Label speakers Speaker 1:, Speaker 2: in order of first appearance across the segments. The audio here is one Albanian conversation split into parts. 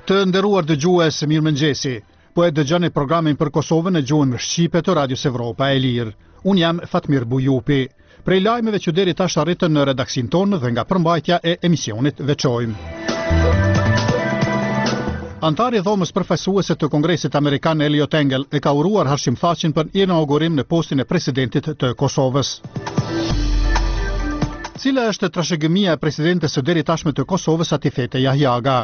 Speaker 1: Të nderuar dëgjues, mirëmëngjesi. Po e dëgjoni programin për Kosovën në gjuhën shqipe të Radios Evropa e Lirë. Unë jam Fatmir Bujupi. Prej lajmeve që deri tash arritën në redaksin tonë dhe nga përmbajtja e emisionit veçojmë. Antari i dhomës përfaqësuese të Kongresit Amerikan Eliot Engel e ka uruar Hashim Thaqin për inaugurim në postin e presidentit të Kosovës. Cila është trashëgimia e presidentes së deri tashme të Kosovës Atifete Jahjaga?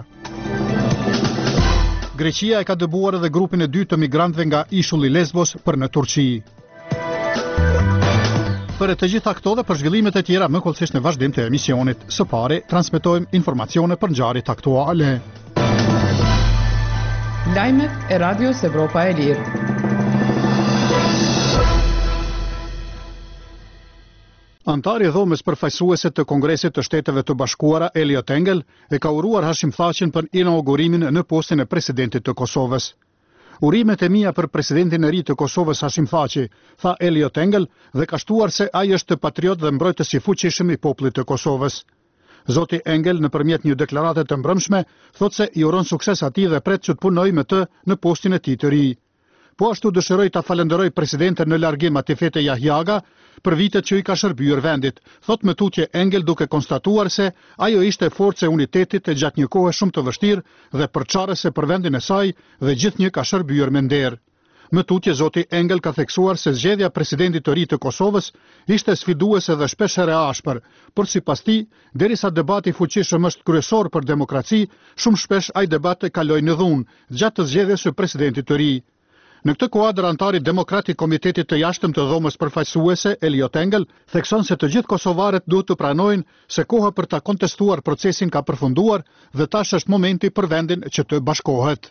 Speaker 1: Greqia e ka dëbuar edhe grupin e dytë të migrantëve nga ishulli Lesbos për në Turqi. Për të gjitha këto dhe për zhvillimet e tjera më kollësisht në vazhdim të emisionit, së pari transmetojmë informacione për ngjarjet aktuale.
Speaker 2: Lajmet e Radios Evropa e Lirë.
Speaker 1: Antari i dhomës përfaqësuese të Kongresit të Shteteve të Bashkuara Eliot Engel e ka uruar Hashim Thaqin për inaugurimin në postin e presidentit të Kosovës. Urimet e mia për presidentin e ri të Kosovës Hashim Thaqi, tha Eliot Engel dhe ka shtuar se ai është patriot dhe mbrojtës i fuqishëm i popullit të Kosovës. Zoti Engel nëpërmjet një deklarate të mbrëmshme thotë se i uron sukses atij dhe pret që të punojë me të në postin e tij të ri. Po ashtu dëshiroj ta falenderoj presidenten në largim Atifete Jahjaga për vitet që i ka shërbyer vendit, thot më tutje Engel duke konstatuar se ajo ishte forcë e unitetit e gjatë një kohe shumë të vështirë dhe përçarëse për vendin e saj dhe gjithnjë ka shërbyer me nder. Më tutje zoti Engel ka theksuar se zgjedhja e presidentit të ri të Kosovës ishte sfiduese dhe shpeshherë e ashpër, por sipas tij, derisa debati fuqishëm është kryesor për demokraci, shumë shpesh ai debat e kaloi në dhunë gjatë të zgjedhjes së presidentit të ri. Në këtë kuadër antari demokrat i Komitetit të Jashtëm të dhomës përfaqësuese Eliot Engel thekson se të gjithë kosovarët duhet të pranojnë se koha për ta kontestuar procesin ka përfunduar dhe tash është momenti për vendin që të bashkohet.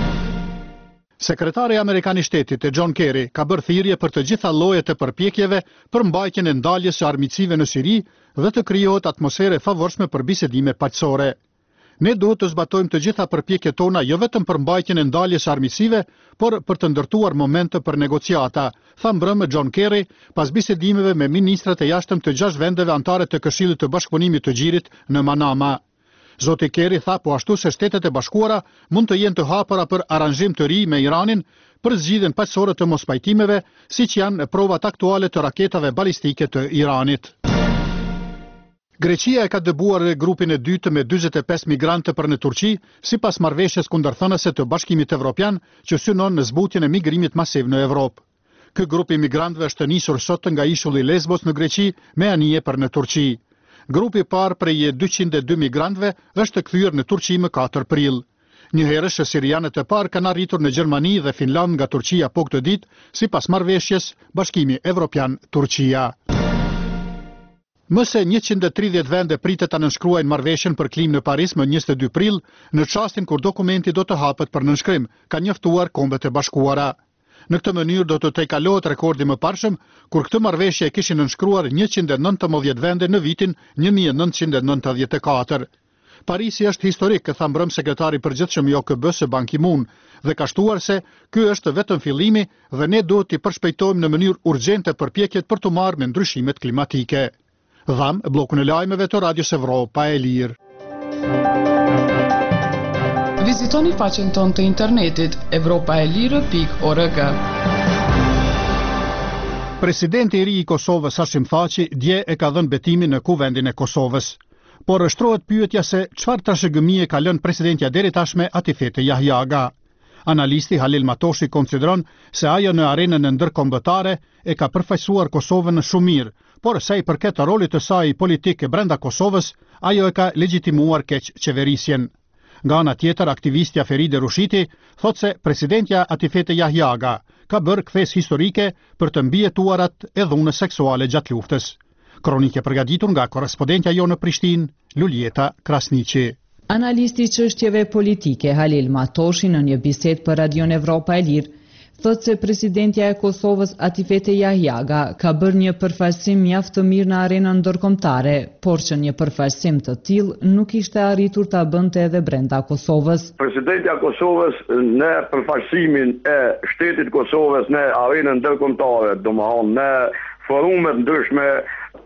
Speaker 1: Sekretari Amerikan i Shtetit John Kerry ka bërë thirrje për të gjitha llojet e përpjekjeve për mbajtjen e ndaljes së armiqësive në Siri dhe të krijohet atmosferë e favorshme për bisedime paqësore. Ne duhet të zbatojmë të gjitha përpjekjet tona jo vetëm për mbajtjen e ndaljes armiqësive, por për të ndërtuar momente për negociata, tha mbrëmë John Kerry pas bisedimeve me ministrat e jashtëm të 6 vendeve anëtare të Këshillit të Bashkëpunimit të Gjirit në Manama. Zoti Kerry tha po ashtu se Shtetet e Bashkuara mund të jenë të hapura për aranzhim të ri me Iranin për zgjidhjen paqësore të mospajtimeve, siç janë provat aktuale të raketave balistike të Iranit. Greqia e ka dëbuar grupin e dytë me 45 migrantë për në Turqi, sipas marrëveshjes kundërthënëse të Bashkimit Evropian që synon në zbutjen e migrimit masiv në Evropë. Ky grup i migrantëve është nisur sot nga ishulli Lesbos në Greqi me anije për në Turqi. Grupi i parë prej 202 migrantëve është kthyer në Turqi më 4 prill. Njëherësh sirianët e parë kanë arritur në Gjermani dhe Finland nga Turqia po këtë ditë, sipas marrëveshjes Bashkimi Evropian Turqia. Më se 130 vende pritet ta nënshkruajnë marrëveshjen për klimën në Paris më 22 prill, në çastin kur dokumenti do të hapet për nënshkrim, ka njoftuar Kombet e Bashkuara. Në këtë mënyrë do të tejkalohet rekordi më parshëm, kur këtë marrëveshje e kishin nënshkruar 119 vende në vitin 1994. Parisi është historik, tha mbrëm sekretari i përgjithshëm i OKB-s Ban Ki-moon, dhe ka shtuar se ky është vetëm fillimi dhe ne duhet të përshpejtojmë në mënyrë urgjente përpjekjet për të marrë me ndryshimet klimatike. Dham bllokun e lajmeve të Radios Evropa e Lirë.
Speaker 2: Vizitoni faqen tonë të internetit evropaelire.org.
Speaker 1: Presidenti i ri i Kosovës Hashim Thaqi dje e ka dhënë betimin në kuvendin e Kosovës. Por shtrohet pyetja se çfarë trashëgimie ka lënë presidentja deri tashme Atifete Jahjaga. Analisti Halil Matoshi konsideron se ajo në arenën ndërkombëtare e ka përfaqësuar Kosovën shumë mirë, por sa i përket rolit të saj politik brenda Kosovës, ajo e ka legjitimuar keq qeverisjen. Nga ana tjetër, aktivistja Feride Rushiti thotë se presidentja Atifete Jahjaga ka bërë kthes historike për të mbijetuarat e dhunës seksuale gjatë luftës. Kronike përgatitur nga korrespondentja jonë në Prishtinë, Luljeta Krasniqi.
Speaker 3: Analisti çështjeve politike Halil Matoshi në një bisedë për Radion Evropa e Lirë thotë se presidentja e Kosovës Atifete Jahjaga ka bërë një përfaqësim mjaft të mirë në arenën ndërkombëtare, por që një përfaqësim të tillë nuk ishte arritur ta bënte edhe brenda Kosovës.
Speaker 4: Presidentja e Kosovës në përfaqësimin e shtetit Kosovës në arenën ndërkombëtare, domethënë në forume ndryshme,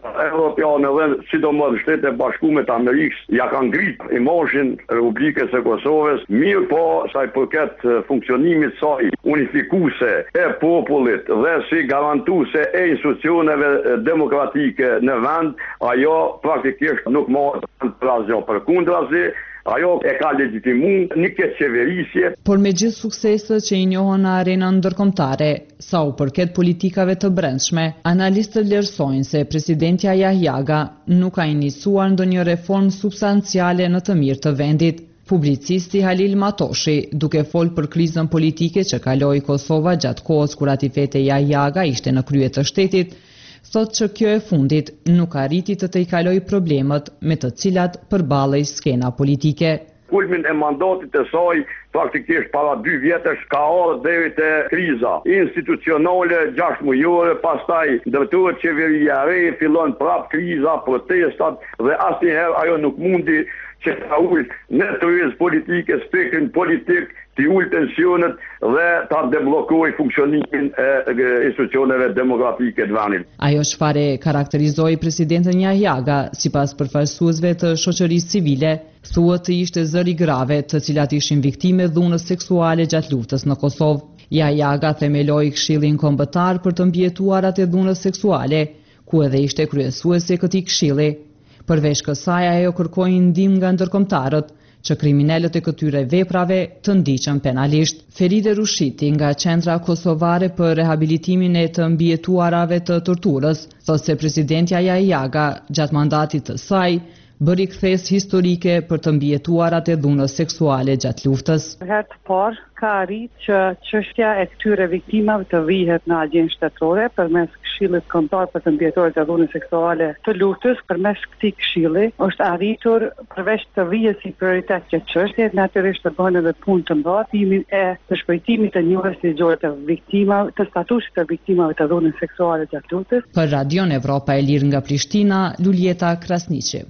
Speaker 4: Evropiane dhe sidomos Shtetet e Bashkuara të Amerikës ja kanë ngrit imazhin Republikës së Kosovës, mirë po sa i përket funksionimit të saj unifikuese e popullit dhe si garantuese e institucioneve demokratike në vend, ajo praktikisht nuk morë për asgjë, përkundrazi ajo e ka legitimu një këtë qeverisje.
Speaker 3: Por me gjithë sukseset që i njohën në arenën ndërkombëtare, sa u përket politikave të brendshme, analistët vlerësojnë se presidentja Jahjaga nuk ka iniciuar ndonjë reformë substanciale në të mirë të vendit. Publicisti Halil Matoshi, duke folë për krizën politike që kaloi Kosova gjatë kohës kur Atifete Jahjaga ishte në krye të shtetit, thot që kjo e fundit nuk arriti të i kaloj problemet me të cilat përballej skena politike.
Speaker 4: Kulmin e mandatit të saj praktikisht para 2 vjetësh ka ardhur deri te kriza institucionale 6 mujore, pastaj ndërtohet qeveria e re, fillon prap kriza, protestat dhe asnjëherë ajo nuk mundi që ta ul në tërëz politike, spektrin politik, të ul tensionet dhe ta deblokoj funksionimin e institucioneve demokratike të vendit.
Speaker 3: Ajo çfarë karakterizoi presidenten Jahjaga, sipas përfaqësuesve të shoqërisë civile, thuhet të ishte zëri grave të cilat ishin viktime dhunës seksuale gjatë luftës në Kosovë. Jahjaga themeloi Këshillin Kombëtar për të mbijetuarat e dhunës seksuale, ku edhe ishte kryesuesi i këtij këshilli. Përveç kësaj, ajo kërkoi ndihmë nga ndërkombëtarët që kriminalët e këtyre veprave të ndiqen penalisht. Feride Rushiti nga Qendra Kosovare për Rehabilitimin e të mbijetuarave të torturës thotë se presidentja Jahjaga gjatë mandatit të saj bëri kthes historike për të mbijetuarat e dhunës seksuale gjatë luftës.
Speaker 5: Herë të parë ka arrit që çështja e këtyre viktimave të vihet në agjenë shtetërore përmes Këshillit Kombëtar për të mbijetuarit e dhunës seksuale të luftës. Përmes këtij këshilli është arritur përveç të vihet si prioritet që çështja natyrisht të bëhen edhe punë të mbartimi e të shpëtimit të njohjes së gjore të viktimave, të statusit të viktimave të dhunës seksuale gjatë luftës.
Speaker 3: Për Radion Evropa e Lirë nga Prishtina, Luljeta Krasniqi.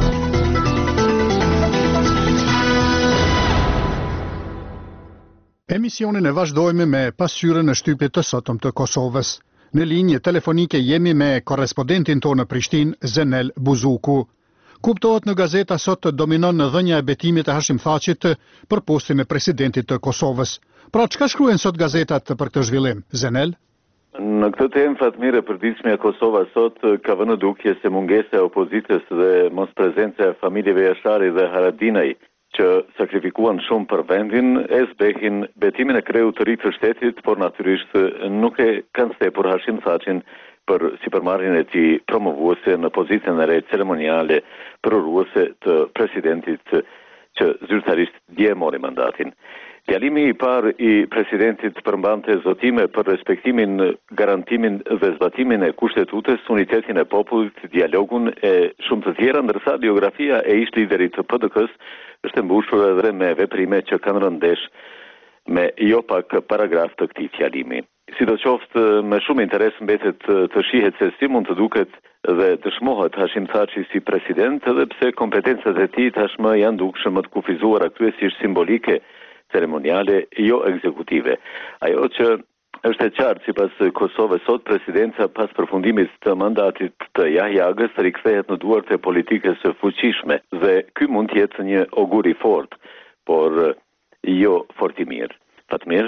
Speaker 1: Emisionin e vazhdojmë me pasqyrën e shtypit të sotëm të Kosovës. Në linjë telefonike jemi me korrespondentin tonë në Prishtinë, Zenel Buzuku. Kuptohet në gazeta sot dominon në dhënia e betimit të Hashim Thaqit për postin e presidentit të Kosovës. Pra çka shkruajnë sot gazetat për këtë zhvillim, Zenel?
Speaker 6: Në këtë temë, Fatmire, përditshmja Kosova sot ka vënë dukje se mungesa e opozitës dhe mos prezenca e familjeve Jashari dhe Haradinaj që sakrifikuan shumë për vendin, e zbehin betimin e kreut të ri të shtetit, por natyrisht nuk e kanë stepur Hashim Thaqin për sipërmarrjen e tij promovuese në pozicion e re ceremoniale proruese të presidentit që zyrtarisht dje mori mandatin. Djalimi i parë i presidentit përmbante zotime për respektimin, garantimin dhe zbatimin e kushtetutës, unitetin e popullit, dialogun e shumë të tjera, ndërsa biografia e ish liderit të PDK-s është mbushur edhe me veprime që kanë rënë ndesh me jo pak paragraf të këtij fjalimi. Sidoqoftë, me shumë interes mbetet të shihet se si mund të duket dhe dëshmohet Hashim Thaçi si president, edhe pse kompetencat e tij tashmë janë dukshëm të kufizuara kryesisht simbolike, ceremoniale, jo ekzekutive. Ajo që është e qartë sipas Kosovës sot, presidenca pas përfundimit të mandatit të Jahjagës rikthehet në duart e politikës së fuqishme dhe ky mund të jetë një ogur i fortë, por jo fort i mirë. Fatmir?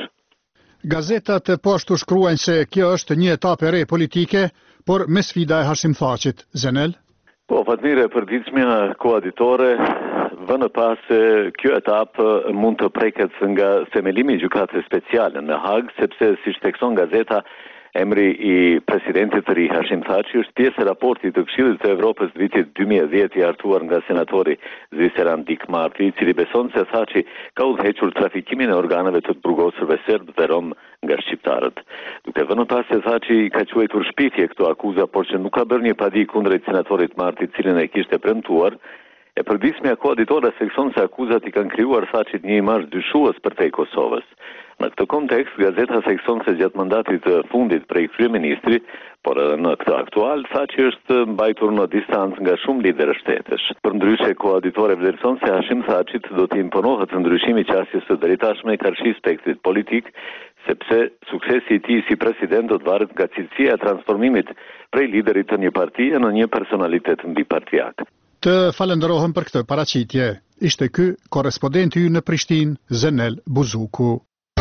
Speaker 1: Gazetat e poshtu shkruajnë se kjo është një etapë e re politike, por me sfida e Hashim Thaqit. Zenel?
Speaker 6: Po, Fatmire, përditshmja koaditore vënë pas se kjo etapë mund të preket nga themelimi i gjykatës speciale në Hag, sepse siç thekson gazeta, emri i presidentit të ri Hashim Thaçi është pjesë e raportit të Këshillit të Evropës të vitit 2010 i hartuar nga senatori Zviceran Dik Marti, i cili beson se Thaçi ka udhëhequr trafikimin e organeve të burgosurve serb dhe rom nga shqiptarët. Duke vënë pas se Thaçi ka quajtur shpifje këto akuza, por që nuk ka bërë një padi kundrejt senatorit Marti, cilin e kishte premtuar, e përditshmja koaditore thekson se akuzat i kanë krijuar Thaçit një imazh dyshues përtej Kosovës. Në këtë kontekst, gazeta thekson se gjatë mandatit të fundit prej kryeministri, por edhe në këtë aktual, Thaçi është mbajtur në distancë nga shumë liderë shtetësh. Përndryshe, koaditore vlerëson se Hashim Thaçit do të imponohet ndryshimi i qasjes së drejtashme i karshi spektrit politik, sepse suksesi I tij si president do të varet nga cilësia e transformimit prej liderit të një partie në një personalitet mbipartiak.
Speaker 1: Të falenderohem për këtë paraqitje. Ishte ky korrespondenti ynë në Prishtinë, Zenel Buzuku.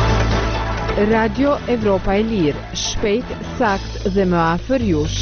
Speaker 7: Radio Evropa e Lirë, shpejt, sakt dhe më afër jush.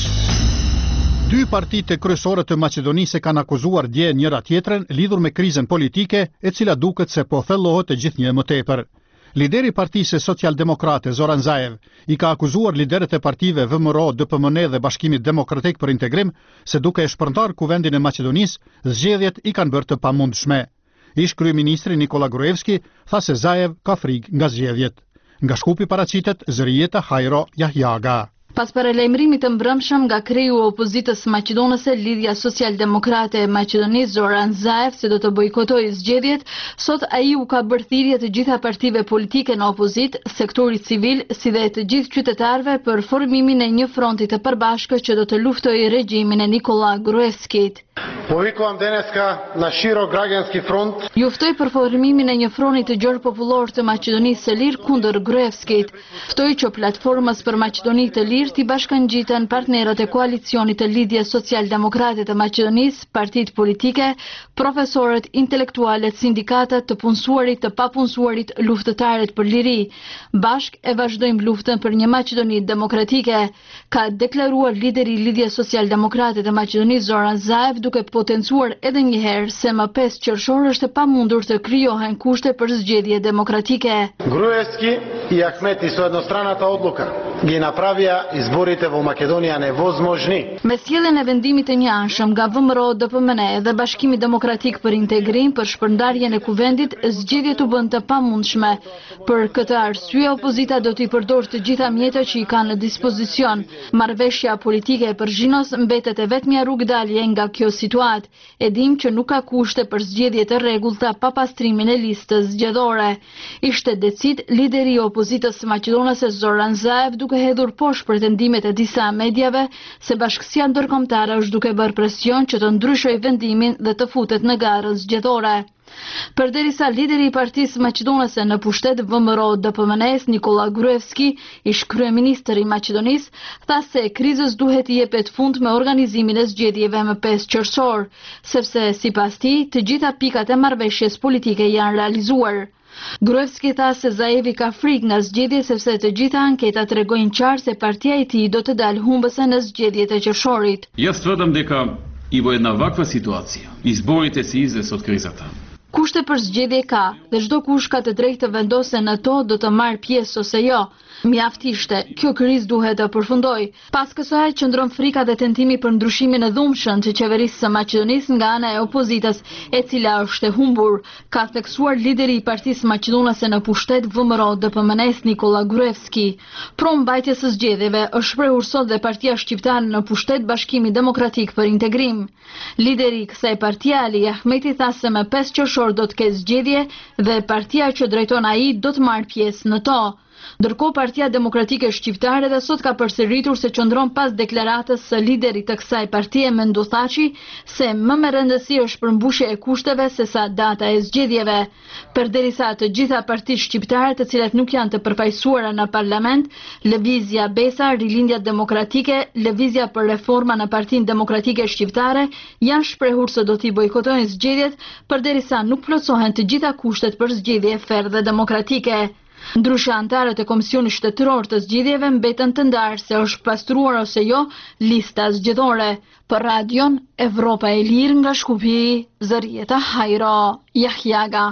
Speaker 1: Dy partitë kryesore të Maqedonisë kanë akuzuar dje njëra tjetrën lidhur me krizën politike, e cila duket se po thellohet e gjithnjë më tepër. Lideri I Partisë Social-Demokrate Zoran Zaev I ka akuzuar liderët e partive VMRO, DPMN dhe Bashkimit Demokratik për Integrim se duke e shpërndar kuvendin e Maqedonisë, zgjedhjet I kanë bërë të pamundshme. Ish kryeministri Nikola Gruevski tha se Zaev ka frikë nga zgjedhjet. Nga Shkupi paraqitet Zërijeta Hajro Jahjaga.
Speaker 8: Pas paralajmërimit të mbrëmshëm nga kreu I opozitës maqedonëse, Lidhja Social-Demokrate e Maqedonisë Zoran Zaev se do të bojkotojë zgjedhjet, sot ai u ka bërë thirrje të gjitha partive politike në opozitë, sektorit civil, si dhe të gjithë qytetarëve për formimin e një fronti të përbashkët që do të luftojë regjimin e Nikola Gruevskit.
Speaker 9: Повикувам денеска на широк граѓански фронт.
Speaker 8: Ju ftoj për formimin e një fronti të gjerë popullor të Maqedonisë së Lirë kundër Gruevskit. Ftoj që platformës për Maqedoni të Lirë t'i bashkangjiten partnerët e koalicionit të Lidhjes Social-Demokrate të Maqedonisë, partitë politike, profesorët, intelektualët, sindikatat, të punësuarit, të papunësuarit, luftëtarët për liri. Bashk e vazhdojmë luftën për një Maqedoni demokratike, ka deklaruar lideri I Lidhjes Social-Demokrate të Maqedonisë Zoran Zaev, duke potencuar edhe një herë se më 5 qershor është e pamundur të krijohen kushte për zgjedhje demokratike.
Speaker 9: Груевски и Ахмети со едностранната одлука ги направија изборите во Македонија невозможни.
Speaker 8: Me sjelljen e vendimit të njëanshëm nga VMRO, DPMN dhe Bashkimi Demokratik për Integrim për shpërndarjen e kuvendit, zgjedhjet u bën të pamundshme. Për këtë arsye, opozita do t'i përdorë të gjitha mjetet që I ka në dispozicion. Marrëveshja politike e Përgjinës mbetet e vetmja rrugdalje nga kjo situatë. E dim që nuk ka kushte për zgjedhje të rregullta pa pastrimin e listës zgjedhore. Ishte decid lideri I opozitës maqedonase Zoran Zaev, duke hedhur poshtë pretendimet e disa mediave se bashkësia ndërkombëtare është duke bërë presion që të ndryshojë vendimin dhe të futet në garën zgjedhore. Përderisa lideri I Partisë Maqedonase në pushtet VMRO DPMN-s Nikola Gruevski, ish kryeministër I Maqedonisë, tha se krizës duhet I jepet fund me organizimin e zgjedhjeve më 5 qershor, sepse sipas tij të gjitha pikat e marrëveshjes politike janë realizuar. Gruevski tha se Zaevi ka frikë nga zgjedhjet sepse të gjitha anketat tregojnë qartë se partia e tij do të dalë humbëse në zgjedhjet e qershorit.
Speaker 10: Јас тврдам дека и во една ваква ситуација изборите се излез од кризата.
Speaker 8: Kushte për zgjedhje ka, dhe çdo kush ka të drejtë të vendosë në to do të marrë pjesë ose jo. Mjaft ishte, kjo krizë duhet të përfundoj. Pas kësaj qëndron frika dhe tentimi për ndryshimin e dhunshëm të qeverisë së Maqedonisë nga ana e opozitës, e cila është e humbur, ka theksuar lideri I Partisë Maqedonase në pushtet VMRO DPMN-s Nikola Gruevski. Pro mbajtjes së zgjedhjeve është shprehur sot dhe partia shqiptare në pushtet Bashkimi Demokratik për Integrim. Lideri I kësaj partie Ali Ahmeti tha se më 5 qershor do të ketë zgjedhje dhe partia që drejton ai do të marrë pjesë në to. Ndërkohë Partia Demokratike Shqiptare dhe sot ka përsëritur se qëndron pas deklaratës së liderit të kësaj partie Mendo Thaçi se më me rëndësi është përmbushja e kushteve sesa data e zgjedhjeve. Përderisa të gjitha partitë shqiptare të cilat nuk janë të përfaqësuara në parlament, Lëvizja Besa, Rilindja Demokratike, Lëvizja për Reforma në Partinë Demokratike Shqiptare janë shprehur se do t'i bojkotojnë zgjedhjet përderisa nuk plotësohen të gjitha kushtet për zgjedhje ferë dhe demokratike. Ndryshe antarët e Komisionit Shtetëror të Zgjedhjeve mbeten të ndarë se është pastruar ose jo lista zgjedhore. Për radion Evropa e Lirë nga Shkupi, Zërijeta Hajro Jahjaga.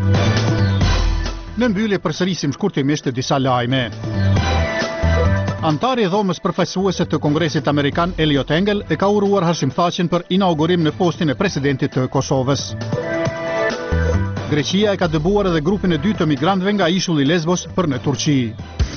Speaker 1: Në mbyllje përsërisim shkurtimisht disa lajme. Antari I dhomës përfaqësuese të Kongresit Amerikan Eliot Engel e ka uruar Hashim Thaqin për inaugurim në postin e presidentit të Kosovës. Greqia e ka dëbuar edhe grupin e 2 të migrantëve nga ishulli Lesbos për në Turqi.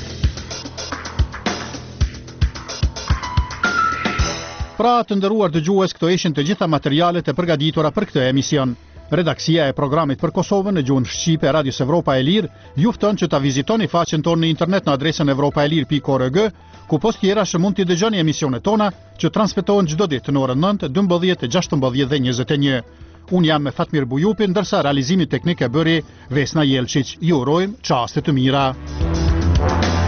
Speaker 1: Pra të nderuar dëgjues, këto ishin të gjitha materialet e përgatitura për këtë emision. Redaksia e programit për Kosovën në gjuhën shqipe e Radios Evropa e Lirë ju fton që ta vizitoni faqen tonë në internet në adresën evropaelir.org, ku post tjera që mund t'i dëgjoni emisionet tona që transmetohen çdo ditë në orën 9, 12, 16 dhe 21. Unë jam me Fatmir Bujupi, ndërsa realizimi teknik e bëri Vesna Jelčić. Ju urojmë çaste të mira.
Speaker 3: Evropa.